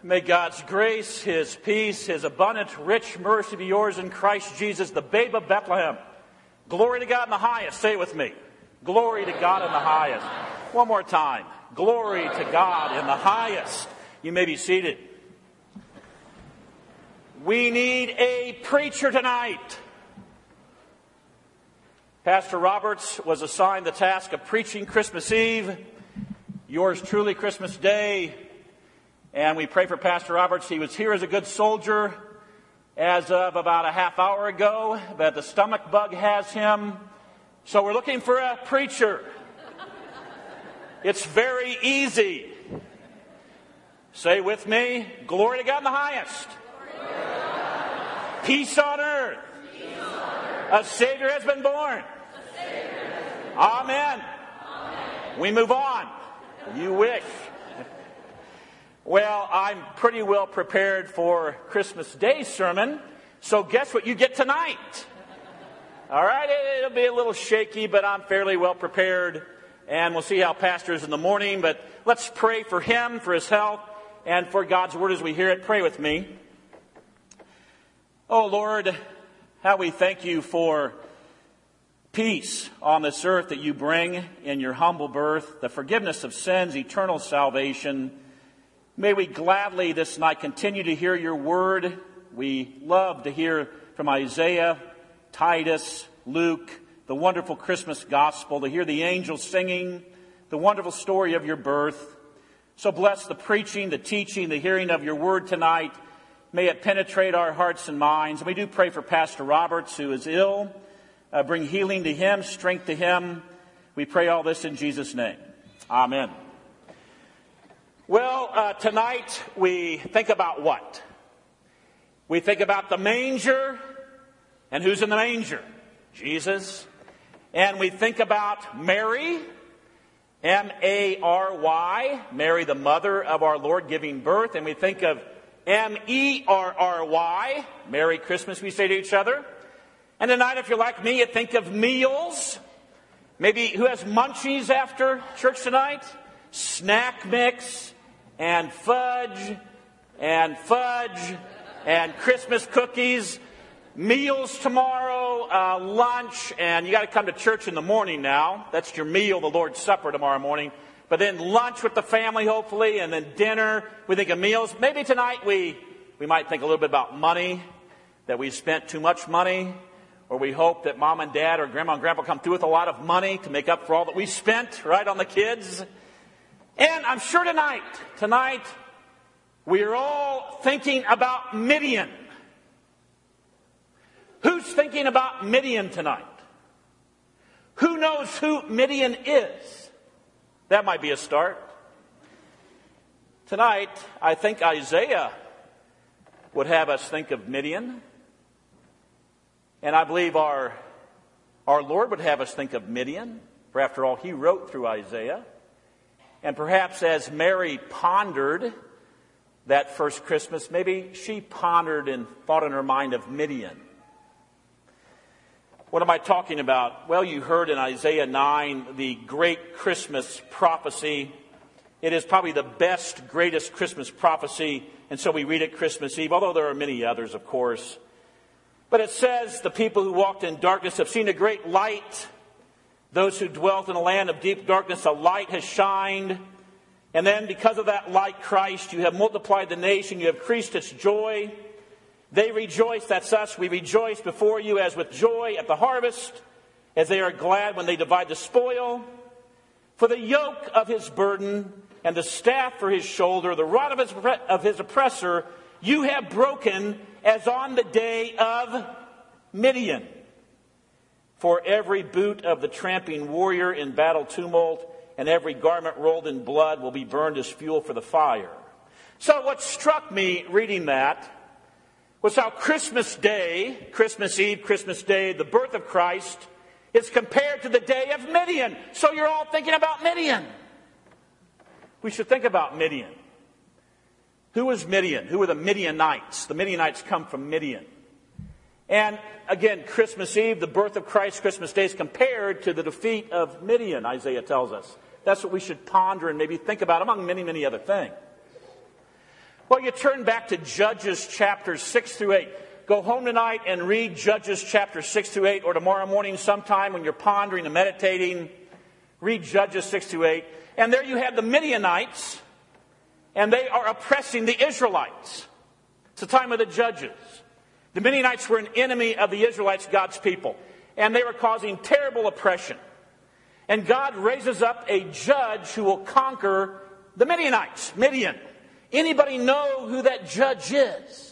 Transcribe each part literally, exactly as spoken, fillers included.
May God's grace, His peace, His abundant, rich mercy be yours in Christ Jesus, the babe of Bethlehem. Glory to God in the highest. Say it with me. Glory to God in the highest. One more time. Glory to God in the highest. You may be seated. We need a preacher tonight. Pastor Roberts was assigned the task of preaching Christmas Eve. Yours truly, Christmas Day. And we pray for Pastor Roberts. He was here as a good soldier as of about a half hour ago, but the stomach bug has him. So we're looking for a preacher. It's very easy. Say with me, glory to God in the highest. Peace on earth. Peace on earth. A Savior has been born. Has been Amen. Amen. We move on. You wish. Well, I'm pretty well prepared for Christmas Day sermon, so guess what you get tonight? All right, it'll be a little shaky, but I'm fairly well prepared, and we'll see how Pastor is in the morning, but let's pray for him, for his health, and for God's word as we hear it. Pray with me. Oh, Lord, how we thank you for peace on this earth that you bring in your humble birth, the forgiveness of sins, eternal salvation. May we gladly this night continue to hear your word. We love to hear from Isaiah, Titus, Luke, the wonderful Christmas gospel, to hear the angels singing, the wonderful story of your birth. So bless the preaching, the teaching, the hearing of your word tonight. May it penetrate our hearts and minds. And we do pray for Pastor Roberts, who is ill. Uh, bring healing to him, strength to him. We pray all this in Jesus' name. Amen. Well, uh, tonight we think about what? We think about the manger, and who's in the manger? Jesus. And we think about Mary, M A R Y, Mary the mother of our Lord giving birth. And we think of M E R R Y, Merry Christmas, we say to each other. And tonight, if you're like me, you think of meals. Maybe who has munchies after church tonight? Snack mix. And fudge, and fudge, and Christmas cookies, meals tomorrow, uh, lunch, and you got to come to church in the morning now. That's your meal, the Lord's Supper tomorrow morning. But then lunch with the family, hopefully, and then dinner. We think of meals. Maybe tonight we, we might think a little bit about money, that we spent too much money, or we hope that mom and dad or grandma and grandpa come through with a lot of money to make up for all that we spent, right, on the kids. And I'm sure tonight, tonight, we are all thinking about Midian. Who's thinking about Midian tonight? Who knows who Midian is? That might be a start. Tonight, I think Isaiah would have us think of Midian. And I believe our, our Lord would have us think of Midian. For after all, he wrote through Isaiah. And perhaps as Mary pondered that first Christmas, maybe she pondered and thought in her mind of Midian. What am I talking about? Well, you heard in Isaiah nine the great Christmas prophecy. It is probably the best, greatest Christmas prophecy, and so we read it Christmas Eve, although there are many others, of course. But it says, the people who walked in darkness have seen a great light. Those who dwelt in a land of deep darkness, a light has shined. And then because of that light, Christ, you have multiplied the nation. You have increased its joy. They rejoice, that's us. We rejoice before you as with joy at the harvest, as they are glad when they divide the spoil. For the yoke of his burden and the staff for his shoulder, the rod of his, of his oppressor, you have broken as on the day of Midian. For every boot of the tramping warrior in battle tumult and every garment rolled in blood will be burned as fuel for the fire. So what struck me reading that was how Christmas Day, Christmas Eve, Christmas Day, the birth of Christ, is compared to the day of Midian. So you're all thinking about Midian. We should think about Midian. Who was Midian? Who were the Midianites? The Midianites come from Midian. And again, Christmas Eve, the birth of Christ, Christmas Day is compared to the defeat of Midian, Isaiah tells us. That's what we should ponder and maybe think about, among many, many other things. Well, you turn back to Judges chapters six through eight. Go home tonight and read Judges chapter six through eight, or tomorrow morning sometime when you're pondering and meditating, read Judges six through eight. And there you have the Midianites, and they are oppressing the Israelites. It's the time of the Judges. The Midianites were an enemy of the Israelites, God's people, and they were causing terrible oppression. And God raises up a judge who will conquer the Midianites, Midian. Anybody know who that judge is?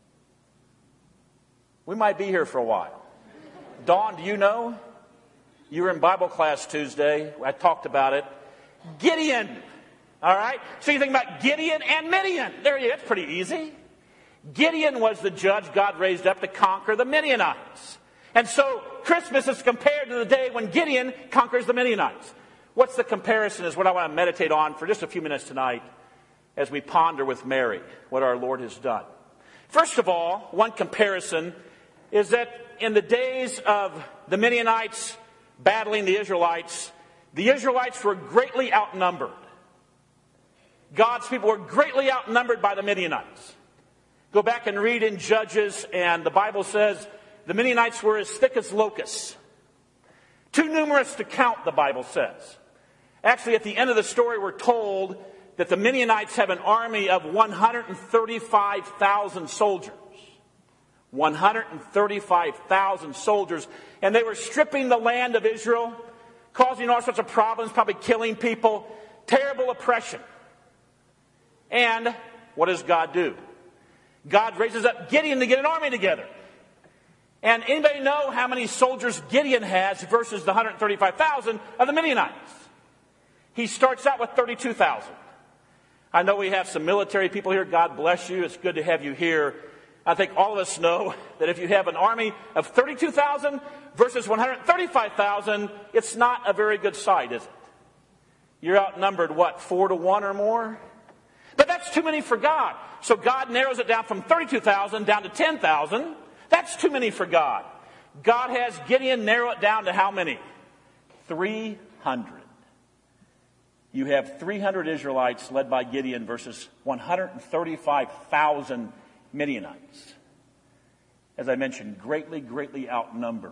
We might be here for a while. Dawn, do you know? You were in Bible class Tuesday. I talked about it. Gideon. All right? So you think about Gideon and Midian. There you go. That's pretty easy. Gideon was the judge God raised up to conquer the Midianites. And so Christmas is compared to the day when Gideon conquers the Midianites. What's the comparison is what I want to meditate on for just a few minutes tonight as we ponder with Mary what our Lord has done. First of all, one comparison is that in the days of the Midianites battling the Israelites, the Israelites were greatly outnumbered. God's people were greatly outnumbered by the Midianites. Go back and read in Judges, and the Bible says the Midianites were as thick as locusts. Too numerous to count, the Bible says. Actually, at the end of the story, we're told that the Midianites have an army of one hundred thirty-five thousand soldiers. one hundred thirty-five thousand soldiers. And they were stripping the land of Israel, causing all sorts of problems, probably killing people. Terrible oppression. And what does God do? God raises up Gideon to get an army together. And anybody know how many soldiers Gideon has versus the one hundred thirty-five thousand of the Midianites? He starts out with thirty-two thousand. I know we have some military people here. God bless you. It's good to have you here. I think all of us know that if you have an army of thirty-two thousand versus one hundred thirty-five thousand, it's not a very good sight, is it? You're outnumbered, what, four to one or more? But that's too many for God. So God narrows it down from thirty-two thousand down to ten thousand. That's too many for God. God has Gideon narrow it down to how many? three hundred. You have three hundred Israelites led by Gideon versus one hundred thirty-five thousand Midianites. As I mentioned, greatly, greatly outnumbered.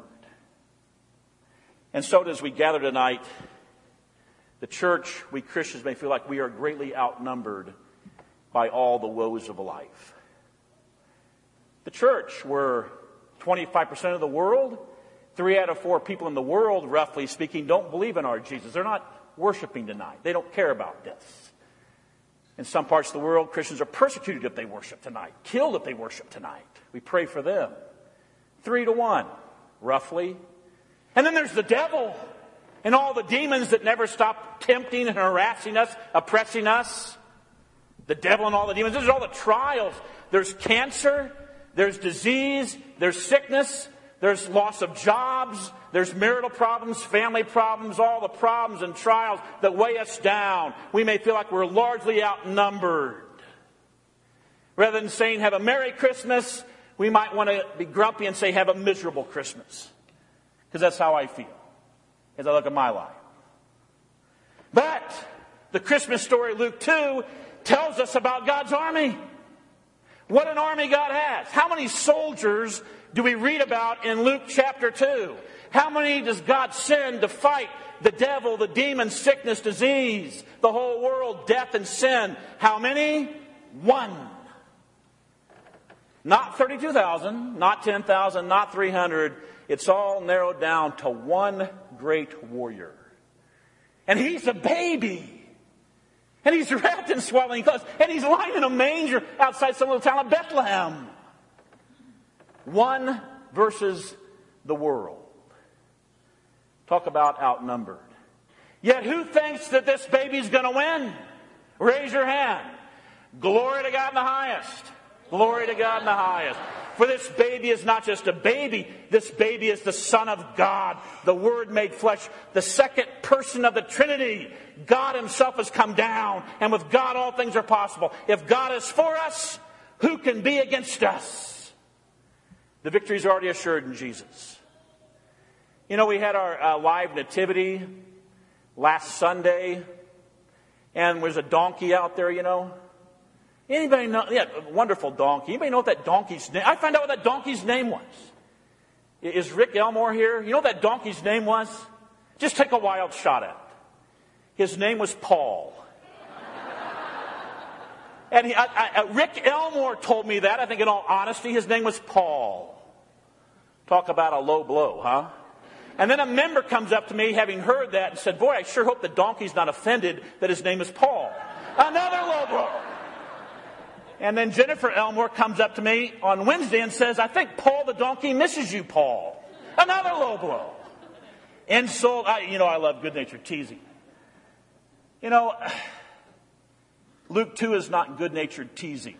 And so as we gather tonight, the church, we Christians may feel like we are greatly outnumbered by all the woes of life. The church, we're twenty-five percent of the world. Three out of four people in the world, roughly speaking, don't believe in our Jesus. They're not worshiping tonight. They don't care about this. In some parts of the world, Christians are persecuted if they worship tonight, killed if they worship tonight. We pray for them. Three to one, roughly. And then there's the devil and all the demons that never stop tempting and harassing us, oppressing us. The devil and all the demons. There's all the trials. There's cancer. There's disease. There's sickness. There's loss of jobs. There's marital problems, family problems, all the problems and trials that weigh us down. We may feel like we're largely outnumbered. Rather than saying have a Merry Christmas, we might want to be grumpy and say have a miserable Christmas. Because that's how I feel as I look at my life. But the Christmas story, Luke two, tells us about God's army. What an army God has. How many soldiers do we read about in Luke chapter two? How many does God send to fight the devil, the demon, sickness, disease, the whole world, death and sin? How many? One. Not thirty-two thousand, not ten thousand, not three hundred. It's all narrowed down to one great warrior. And he's a baby. And he's wrapped in swaddling clothes. And he's lying in a manger outside some little town of Bethlehem. One versus the world. Talk about outnumbered. Yet who thinks that this baby's going to win? Raise your hand. Glory to God in the highest. Glory to God in the highest. For this baby is not just a baby. This baby is the Son of God, the Word made flesh, the second person of the Trinity. God himself has come down, and with God all things are possible. If God is for us, who can be against us? The victory is already assured in Jesus. You know, we had our uh, live nativity last Sunday, and there's a donkey out there, you know. Anybody know? Yeah, wonderful donkey. Anybody know what that donkey's name? I found out what that donkey's name was. Is Rick Elmore here? You know what that donkey's name was? Just take a wild shot at it. His name was Paul. And he, I, I, Rick Elmore told me that. I think in all honesty, his name was Paul. Talk about a low blow, huh? And then a member comes up to me having heard that and said, boy, I sure hope the donkey's not offended that his name is Paul. Another low blow. And then Jennifer Elmore comes up to me on Wednesday and says, I think Paul the donkey misses you, Paul. Another low blow. Insult. I, you know, I love good-natured teasing. You know, Luke two is not good-natured teasing.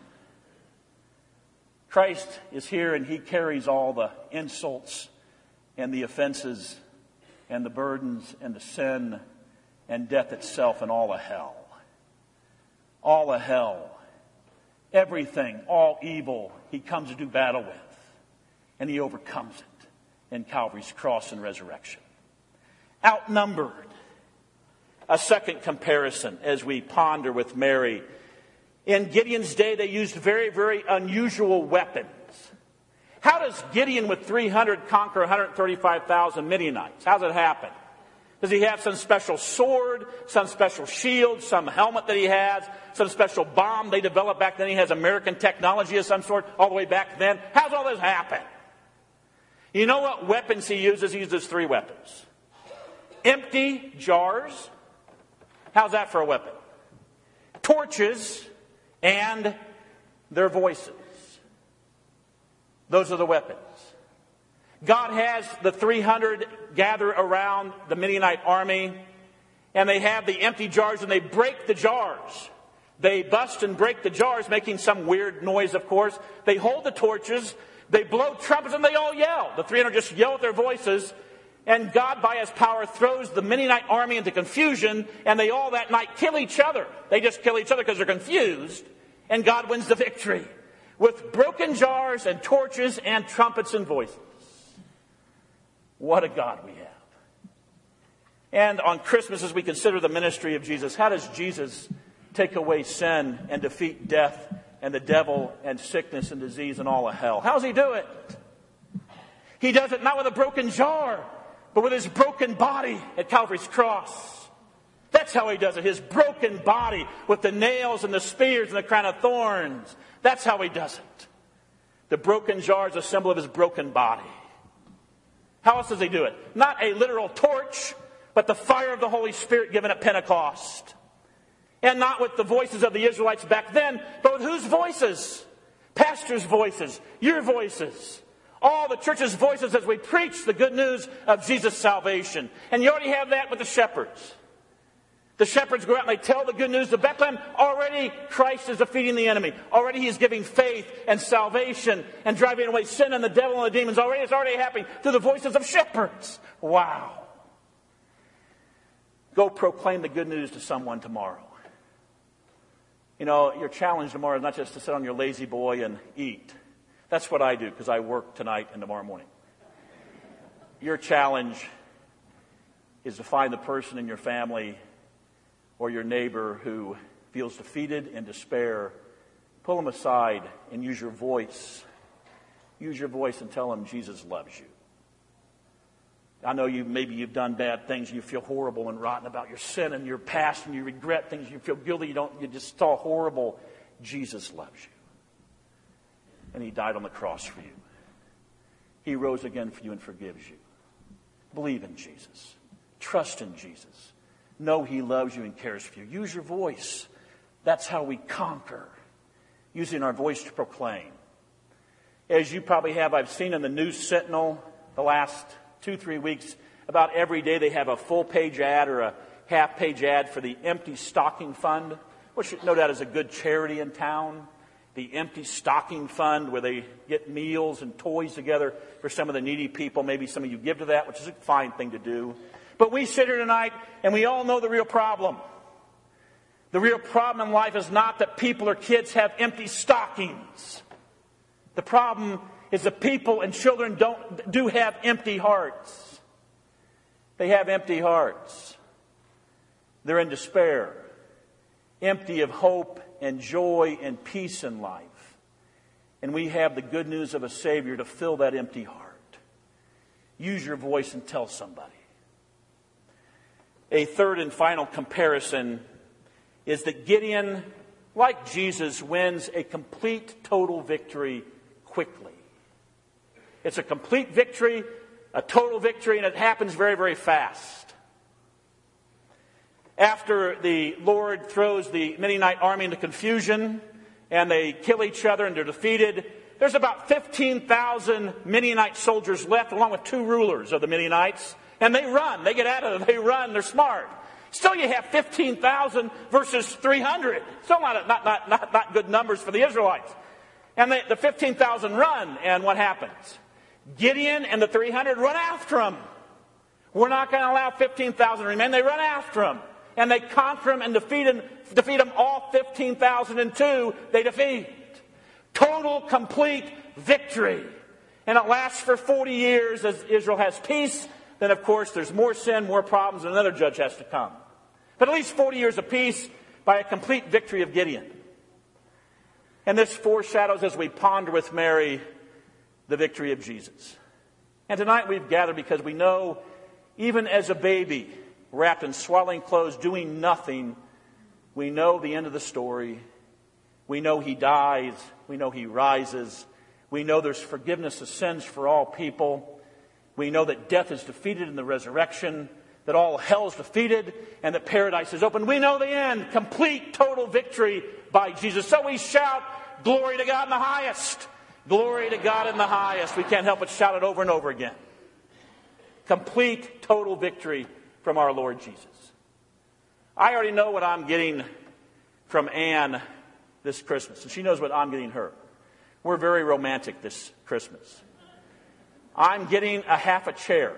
Christ is here and he carries all the insults and the offenses and the burdens and the sin and death itself and all of hell. All of hell. Everything, all evil, he comes to do battle with. And he overcomes it in Calvary's cross and resurrection. Outnumbered. A second comparison as we ponder with Mary. In Gideon's day, they used very, very unusual weapons. How does Gideon with three hundred conquer one hundred thirty-five thousand Midianites? How does it happen? Does he have some special sword, some special shield, some helmet that he has, some special bomb they developed back then? He has American technology of some sort all the way back then. How does all this happen? You know what weapons he uses? He uses three weapons. Empty jars. How's that for a weapon? Torches and their voices. Those are the weapons. God has the three hundred gather around the Midianite army, and they have the empty jars, and they break the jars. They bust and break the jars, making some weird noise, of course. They hold the torches, they blow trumpets, and they all yell. The three hundred just yell with their voices, and God, by his power, throws the Midianite army into confusion, and they all that night kill each other. They just kill each other because they're confused, and God wins the victory with broken jars and torches and trumpets and voices. What a God we have. And on Christmas, as we consider the ministry of Jesus, how does Jesus take away sin and defeat death and the devil and sickness and disease and all of hell? How does he do it? He does it not with a broken jar, but with his broken body at Calvary's cross. That's how he does it. His broken body with the nails and the spears and the crown of thorns. That's how he does it. The broken jar is a symbol of his broken body. How else does he do it? Not a literal torch, but the fire of the Holy Spirit given at Pentecost. And not with the voices of the Israelites back then, but with whose voices? Pastors' voices, your voices. All the church's voices as we preach the good news of Jesus' salvation. And you already have that with the shepherds. The shepherds go out and they tell the good news to Bethlehem. Already Christ is defeating the enemy. Already he is giving faith and salvation and driving away sin and the devil and the demons. Already it's already happening through the voices of shepherds. Wow. Go proclaim the good news to someone tomorrow. You know, your challenge tomorrow is not just to sit on your lazy boy and eat. That's what I do because I work tonight and tomorrow morning. Your challenge is to find the person in your family or your neighbor who feels defeated and despair. Pull them aside and use your voice. Use your voice and tell them Jesus loves you. I know you maybe you've done bad things and you feel horrible and rotten about your sin and your past and you regret things. You feel guilty. You don't. You just feel horrible. Jesus loves you, and he died on the cross for you. He rose again for you and forgives you. Believe in Jesus. Trust in Jesus. Know he loves you and cares for you. Use your voice. That's how we conquer. Using our voice to proclaim. As you probably have, I've seen in the News Sentinel the last two, three weeks, about every day they have a full-page ad or a half-page ad for the Empty Stocking Fund, which no doubt is a good charity in town. The Empty Stocking Fund, where they get meals and toys together for some of the needy people. Maybe some of you give to that, which is a fine thing to do. But we sit here tonight and we all know the real problem. The real problem in life is not that people or kids have empty stockings. The problem is that people and children don't do have empty hearts. They have empty hearts. They're in despair, empty of hope and joy and peace in life. And we have the good news of a Savior to fill that empty heart. Use your voice and tell somebody. A third and final comparison is that Gideon, like Jesus, wins a complete, total victory quickly. It's a complete victory, a total victory, and it happens very, very fast. After the Lord throws the Midianite army into confusion, and they kill each other and they're defeated, there's about fifteen thousand Midianite soldiers left, along with two rulers of the Midianites. And they run. They get out of it. They run. They're smart. Still, you have fifteen thousand versus three hundred. Still not, not, not, not, not good numbers for the Israelites. And they, the fifteen thousand run. And what happens? Gideon and the three hundred run after them. We're not going to allow fifteen thousand to remain. They run after them. And they conquer them and defeat them, defeat them all fifteen thousand and two. They defeat. Total, complete victory. And it lasts for forty years as Israel has peace. Then, of course, there's more sin, more problems, and another judge has to come. But at least forty years of peace by a complete victory of Gideon. And this foreshadows, as we ponder with Mary, the victory of Jesus. And tonight we've gathered because we know, even as a baby, wrapped in swaddling clothes, doing nothing, we know the end of the story. We know he dies. We know he rises. We know there's forgiveness of sins for all people. We know that death is defeated in the resurrection, that all hell is defeated, and that paradise is open. We know the end, complete, total victory by Jesus. So we shout, glory to God in the highest. Glory to God in the highest. We can't help but shout it over and over again. Complete, total victory from our Lord Jesus. I already know what I'm getting from Anne this Christmas, and she knows what I'm getting her. We're very romantic this Christmas. I'm getting a half a chair.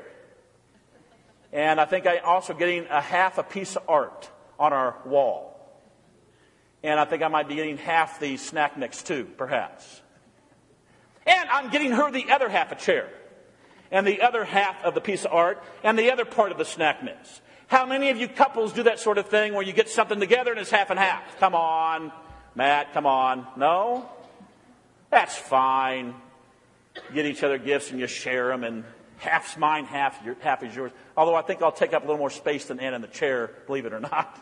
And I think I'm also getting a half a piece of art on our wall. And I think I might be getting half the snack mix too, perhaps. And I'm getting her the other half a chair. And the other half of the piece of art. And the other part of the snack mix. How many of you couples do that sort of thing where you get something together and it's half and half? Come on, Matt, come on. No? That's fine. Get each other gifts and you share them, and half's mine, half, your, half is yours. Although I think I'll take up a little more space than Ann in the chair, believe it or not.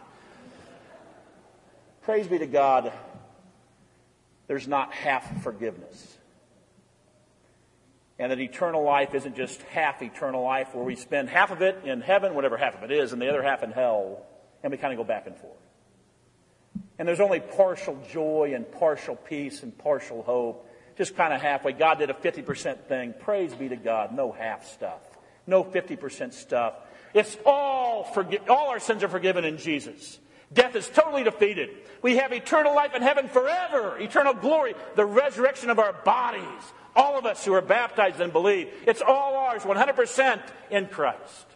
Praise be to God, there's not half forgiveness. And that eternal life isn't just half eternal life where we spend half of it in heaven, whatever half of it is, and the other half in hell, and we kind of go back and forth. And there's only partial joy and partial peace and partial hope. Just kind of halfway. God did a fifty percent thing. Praise be to God. No half stuff. No fifty percent stuff. It's all forgi- all our sins are forgiven in Jesus. Death is totally defeated. We have eternal life in heaven forever. Eternal glory. The resurrection of our bodies. All of us who are baptized and believe. It's all ours, one hundred percent in Christ.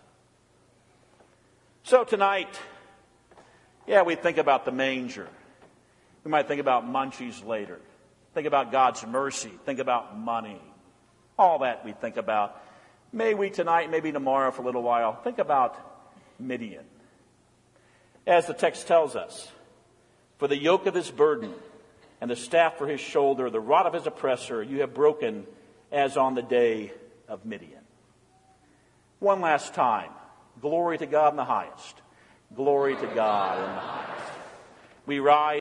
So tonight, yeah, we think about the manger. We might think about munchies later. Think about God's mercy. Think about money. All that we think about. May we tonight, maybe tomorrow for a little while, think about Midian. As the text tells us, for the yoke of his burden and the staff for his shoulder, the rod of his oppressor, you have broken as on the day of Midian. One last time. Glory to God in the highest. Glory to God in the highest. We rise.